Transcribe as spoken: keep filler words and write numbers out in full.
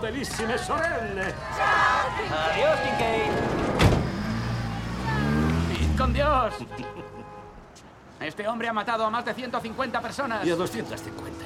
bellissime sorelle. Adiós, Kincaid. ¡Id con Dios! Este hombre ha matado a más de ciento cincuenta personas. Y a doscientas cincuenta.